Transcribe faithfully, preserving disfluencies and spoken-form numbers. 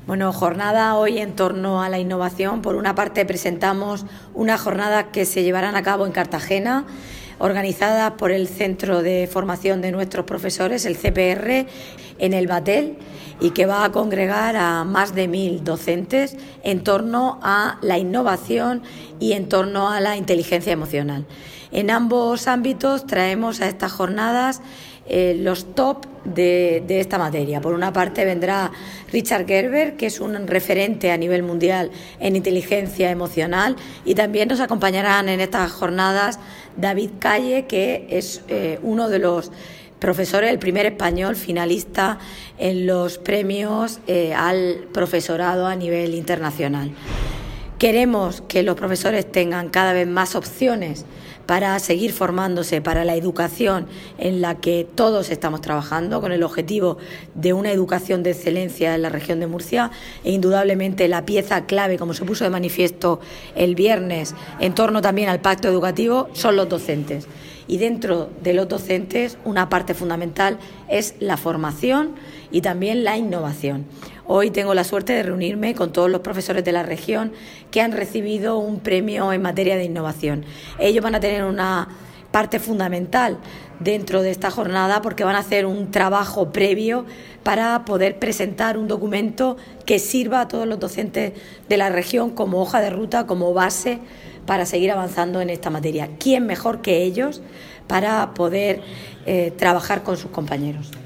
Bueno, jornada hoy en torno a la innovación. Por una parte presentamos una jornada que se llevarán a cabo en Cartagena, organizada por el Centro de Formación de nuestros profesores, el C P R, en el Batel, y que va a congregar a más de mil docentes en torno a la innovación y en torno a la inteligencia emocional. En ambos ámbitos traemos a estas jornadas eh, los top de, de esta materia. Por una parte vendrá Richard Gerber, que es un referente a nivel mundial en inteligencia emocional, y también nos acompañarán en estas jornadas David Calle, que es eh, uno de los profesores, el primer español finalista en los premios eh, al profesorado a nivel internacional. Queremos que los profesores tengan cada vez más opciones para seguir formándose para la educación en la que todos estamos trabajando, con el objetivo de una educación de excelencia en la región de Murcia, e indudablemente la pieza clave, como se puso de manifiesto el viernes, en torno también al pacto educativo, son los docentes. Y dentro de los docentes, una parte fundamental es la formación y también la innovación. Hoy tengo la suerte de reunirme con todos los profesores de la región que han recibido un premio en materia de innovación. Ellos van a tener una parte fundamental dentro de esta jornada porque van a hacer un trabajo previo para poder presentar un documento que sirva a todos los docentes de la región como hoja de ruta, como base para seguir avanzando en esta materia. ¿Quién mejor que ellos para poder eh, trabajar con sus compañeros?